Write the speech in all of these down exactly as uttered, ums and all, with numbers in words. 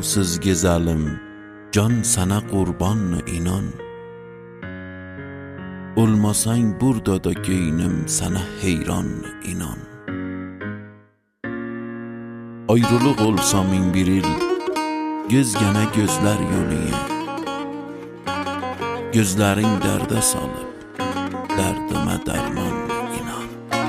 cansız gezelim, can sana kurban inan. Olmasan burada da geynim sana heyran inan. Ayrılık olsa min bir il, gözgene gözler yoluya. Gözlerin derde salıp, derdime derman inan.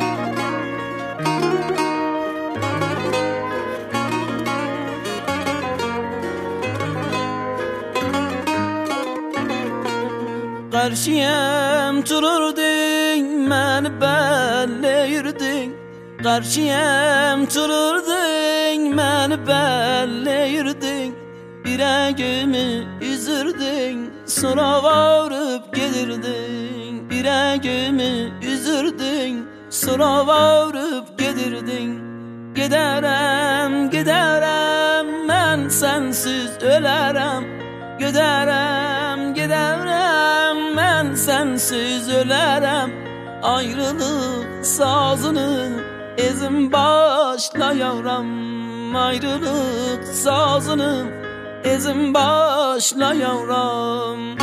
Karşıyam tururdun, beni belleyirdin. Karşıyam tururdun, beni belleyirdin. Yüreğimi üzürdün, sonra varıp gelirdin. Yüreğimi üzürdün, sonra varıp gelirdin. Giderem, giderem, ben sensiz ölerem. Giderem, giderem, ben sensiz ölerem. Ayrılık sazını ezin başla yavrum. Ayrılık sazını ezin başla yavrum.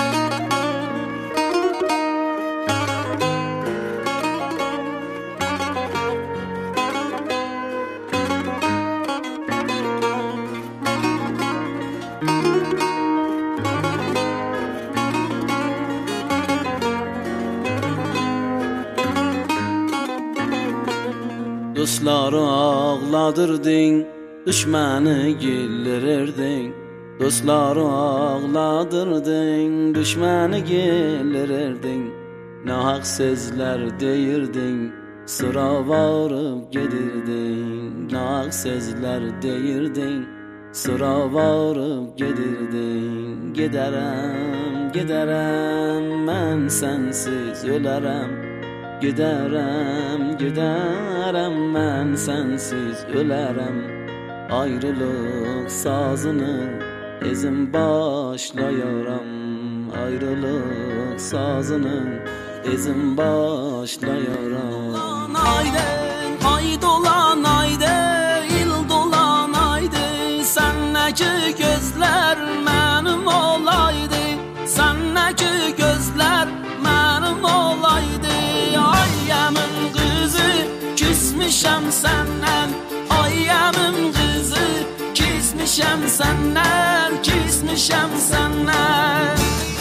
Dostları ağladırdın, düşmanı güldürürdün. Dostları ağladırdın, düşmanı güldürürdün. Nahak sözler deyirdin, sıra varıp gedirdin. Nahak sözler deyirdin, sıra varıp gedirdin. Giderem, giderem, ben sensiz ölerem. Giderem, giderem, ben sensiz ölerem. Ayrılık sazını ezin başlayaram. Ayrılık sazını ezin başlayaram. Haydi, ay dolan haydi, il dolan haydi. Senneki gözler benim olaydı. Senneki gözler benim olaydı. Ayyemin kızı küsmüşem senden. Ayyemin kızı küsmüşem senden. Küsmüşem senden.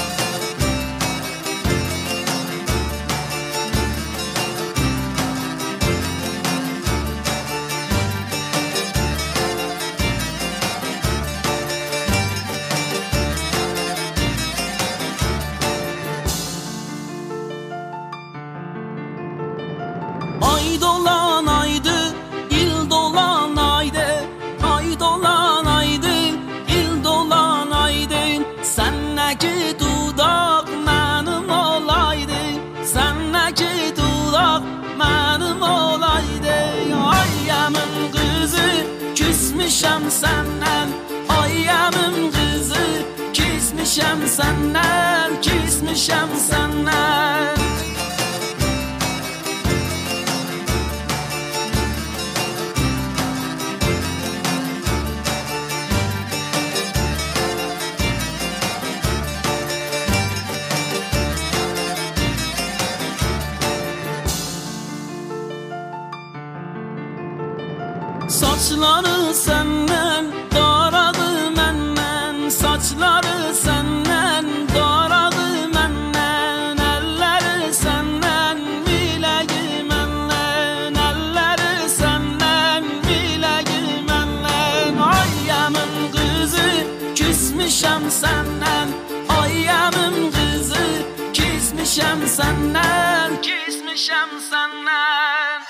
Ay dolan aydı, il dolan aydı. Ay dolan aydı, il dolan aydı. Senneki dudak benim olaydı. Senneki dudak benim olaydı. Ayyemin kızı küsmüşem senden. Ayyemin kızı küsmüşem senden. Küsmüşem senden. Saçları senden daradı menden. Saçları senden daradı menden. Elleri senden bileği menden. Elleri senden bileği menden. Ayyemin kızı küsmüşem senden. Ayyemin kızı küsmüşem senden. Küsmüşem senden.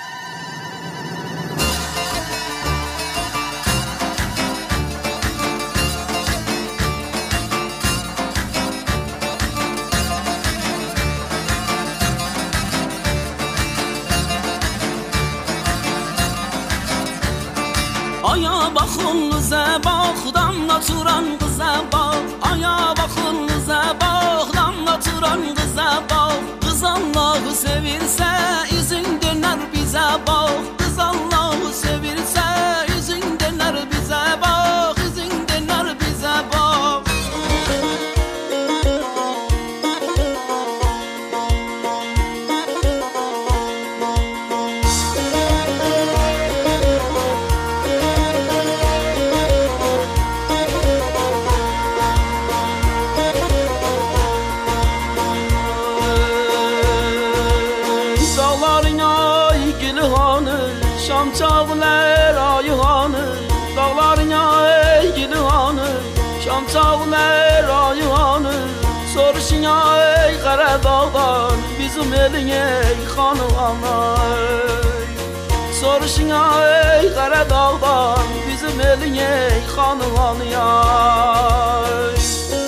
Aya bakın kıza bak, damlatıran kıza bak. Aya bakın kıza bak, damlatıran kıza bak. Kız Allah'ı sevirse izin döner bize bak. Kız Allah'ı sevirse izin döner bize bak. İzin döner bizim elin ey xanıvanı. Soruşun ey qara dağdan bizim elin ey xanıvanı yay.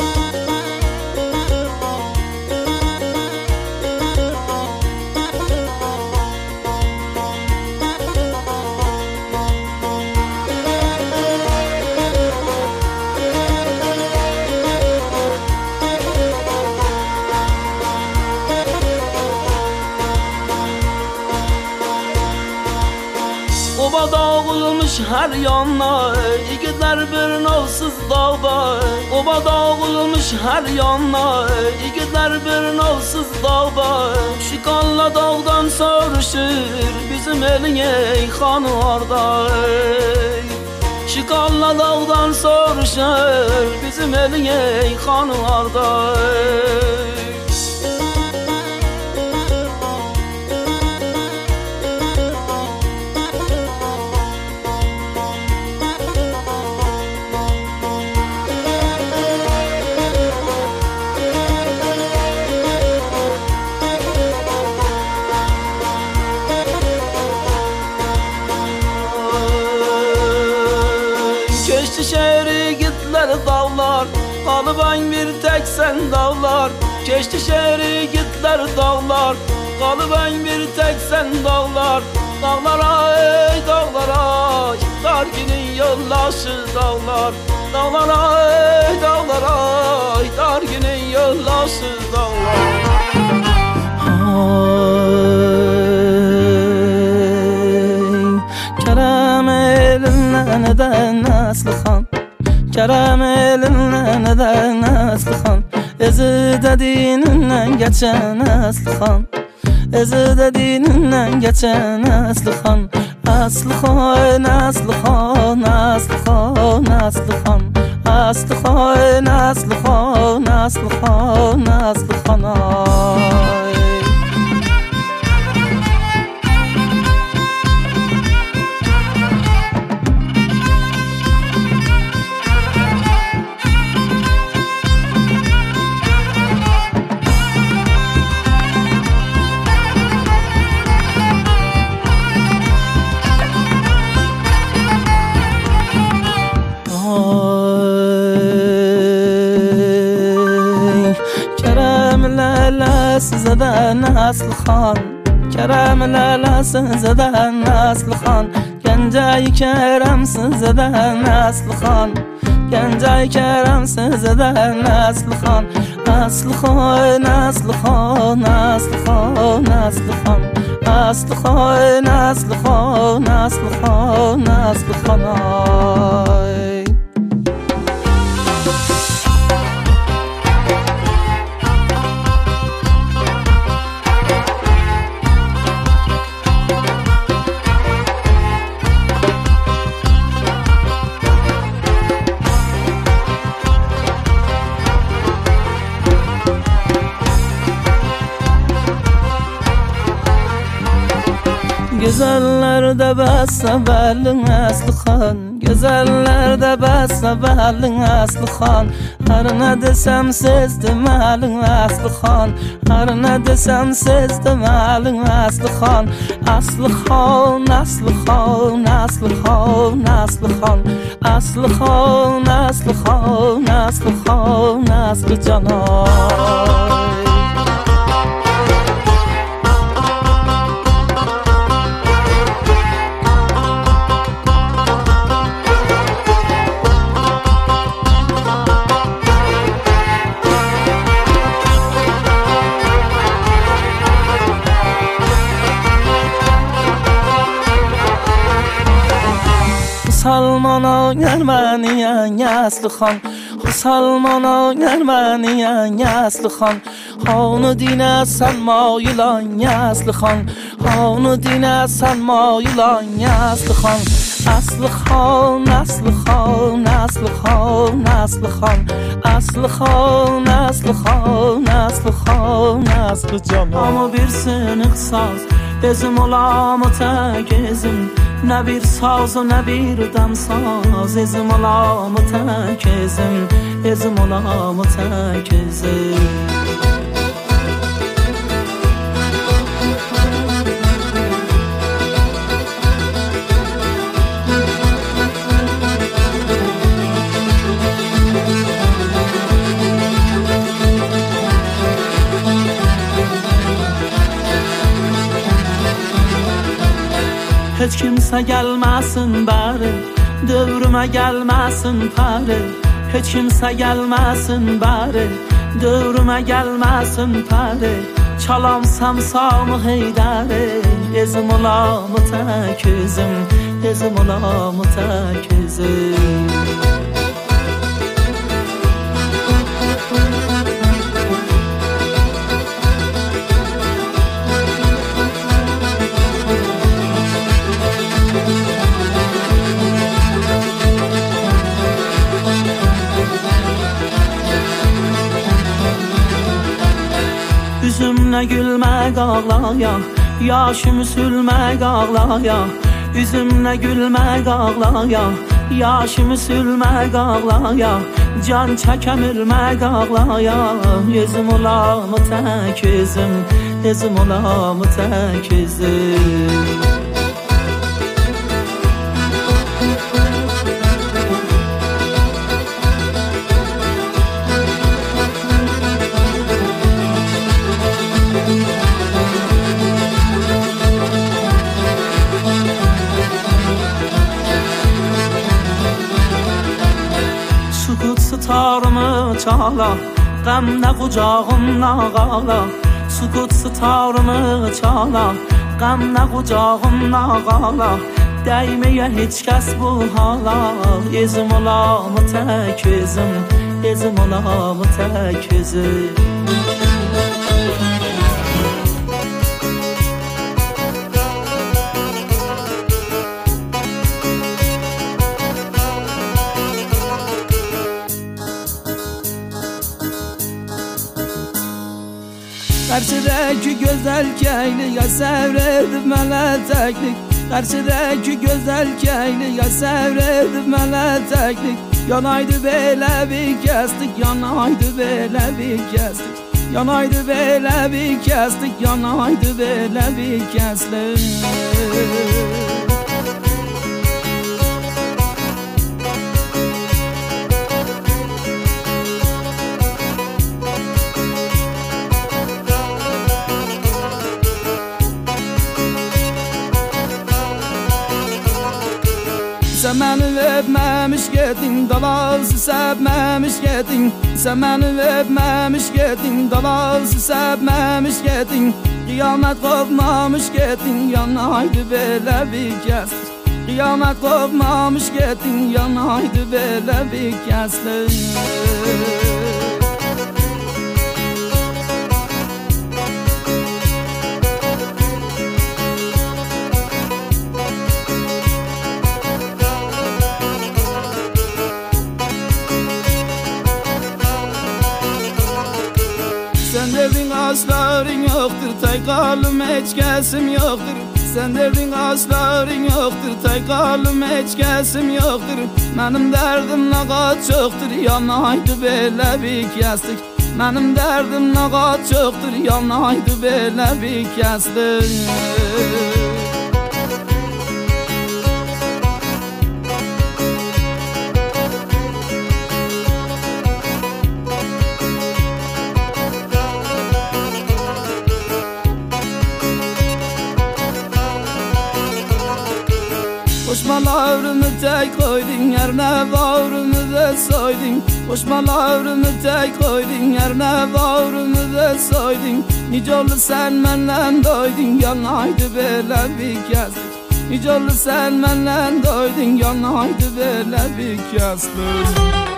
Oba dağılmış her yana, igidler bir nolsuz dağda. Oba dağılmış her yana, igidler bir nolsuz dağda. Şikanla dağdan soruşur bizim elin ey xanı orada. Şikanla dağdan soruşur bizim elin ey xanı orada. Keçdi şehri gittiler dağlar, kalıban bir tek sen dağlar. Keçdi şehri gittiler dağlar, kalıban bir tek sen dağlar. Dağlara ey dağlara, dar günün yollaşı dağlar. Dağlara ey dağlara, dar günün yollaşı dağlar. Kerem elinle neden Aslıhan, Kerem elinle neden Aslıhan. Ezi dediğinden geçen Aslıhan, Ezi dediğinden geçen Aslıhan. Aslıhan, Aslıhan, Aslıhan, Aslıhan. Aslıhan, Aslıhan, Aslıhan, Aslıhan ay. Sizden Aslıhan, Kerem lala sizden Aslıhan. Gencay Kerem sizden Aslıhan, Gencay Kerem sizden Aslıhan. Aslıhan, Aslıhan, Aslıhan, Aslıhan. Aslıhan, Aslıhan, Aslıhan, Aslıhan ay. Güzellerde besbellin Aslıhan, güzellerde besbellin Aslıhan. Her ne desem siz demelin Aslıhan, her ne desem siz demelin Aslıhan. Aslıhan, Aslıhan, Aslıhan, Aslıhan. Aslıhan, Aslıhan, Aslıhan, Aslıcan ay. Salmana Ermeniyan Aslıhan, Salmana Ermeniyan Aslıhan. Onu dine sen mayılan Aslıhan, onu dine sen mayılan Aslıhan. Aslıhan, Aslıhan, Aslıhan, Aslıhan. Aslıhan, Aslıhan, Aslıhan, Aslıcan. Ama bir sınık saz, ezim olam o tek ezim. Ne bir saz ne bir damsaz, ezim olam o tek ezim. Ezim olam o tek ezim. Heç kimsə gəlməsin bəri, dövrümə gəlməsin pəri. Heç kimsə gəlməsin bəri, dövrümə gəlməsin pəri. Çalansam Samı Heydəri, ezim olamı tək üzüm, ezim olamı tək üzüm. Üzümlə gülmək ağlaya, yaşımı sülmək ağlaya. Üzümlə gülmək ağlaya, yaşımı sülmək ağlaya. Can çəkəm ülmək ağlaya, yüzüm olamı tək üzüm, yüzüm olamı tək üzüm. Sitarımı çala, qəmdə qucağımla qala. Sukut sitarımı çala, qəmdə qucağımla qala. Dəyməyə heç kəs bu hala, ezim olamı tək üzüm, ezim olamı tək üzüm. Qarşıdakı gözəl kəyliyə səvr edib mənə təklik. Qarşıdakı gözəl kəyliyə səvr edib mənə təklik. Yanaydı belə bir kəsdik, yanaydı belə bir kəsdik. Yanaydı belə bir kəsdik, yanaydı belə bir kəsdik. Sən məni öpməmiş gedin, dalavızı səpməmiş gedin. Sən məni öpməmiş gedin, dalavızı səpməmiş gedin. Qiyamət qopmamış gedin, yanaydı belə bir kəslik. Qiyamət qopmamış gedin, yanaydı belə bir kəslik. Sen derdin asların yoktur, tay kalım heç kəsim yoktur. Sen derdin asların yoktur, tay kalım heç kəsim yoktur. Mənim dərdim nə qat çoxdur, yanaydı belə bir kəslik. Mənim dərdim nə qat çoxdur, yanaydı belə bir kəslik. Koşmalarımı tek koydun, yerine bağrımı da soydun. Koşmalarımı tek koydun, yerine bağrımı da soydun. Nice oldu sen məndən doydun, yanaydı belə bir kəslik. Nice oldu sen məndən doydun, yanaydı belə bir kəslik.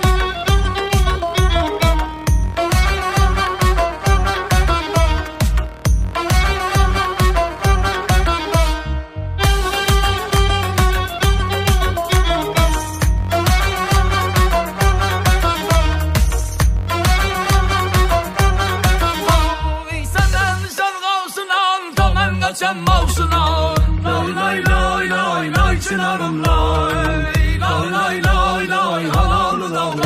Sen mavsuna lay lay lay lay lay çınarım lay lay lay lay lay halalı lay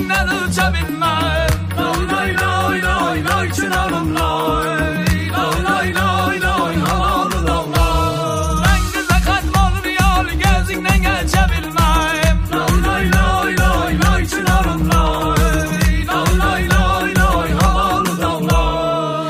gözünden uçabilmem. Lay lay lay lay lay çınarım lay. Lay lay lay lay halalı dağlar. Ben güzel kalp olur yol gözünden geçebilmem. Lay lay lay lay lay çınarım lay. Lay lay lay lay halalı dağlar.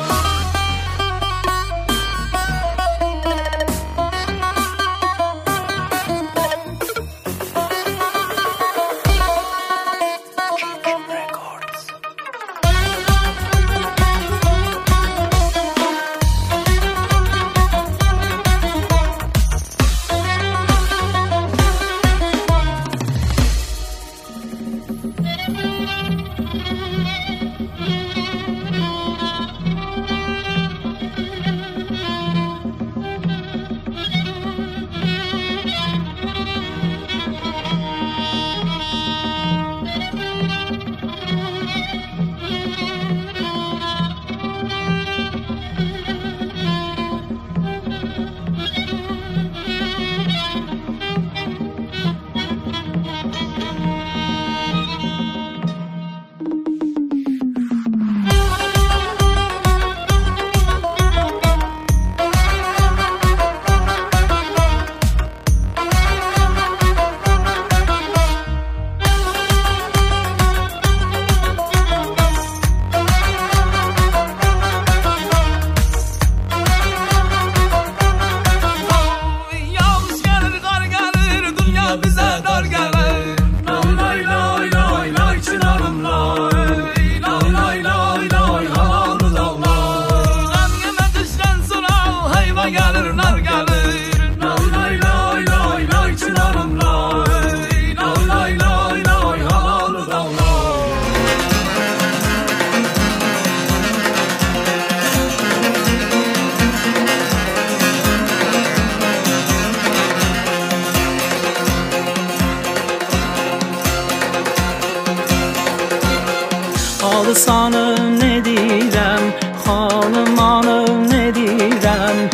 Alsanım ne direm, hanım hanım ne direm.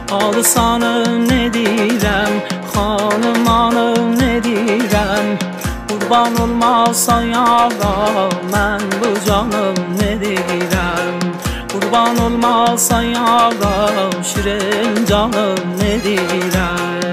Alsanım ne direm, hanım hanım ne direm. Kurban olmazsa yara, ben bu canım ne direm. Kurban olmazsa yara, şirin canım ne direm.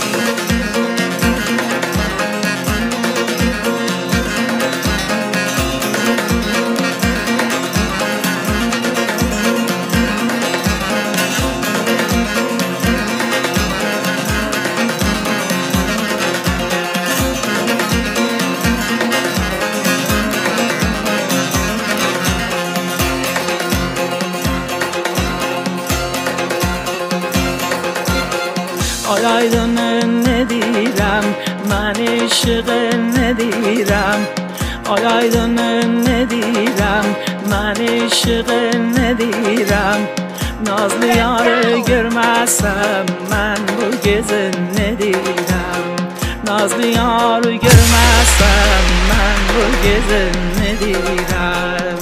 Ay aydının ne direm, ben ışığın ne direm. Ay aydının ne direm, ben ışığın ne direm. Nazlı yarı görmezsem ben bu gezin ne direm. Nazlı yarı görmezsem ben bu gezin ne direm.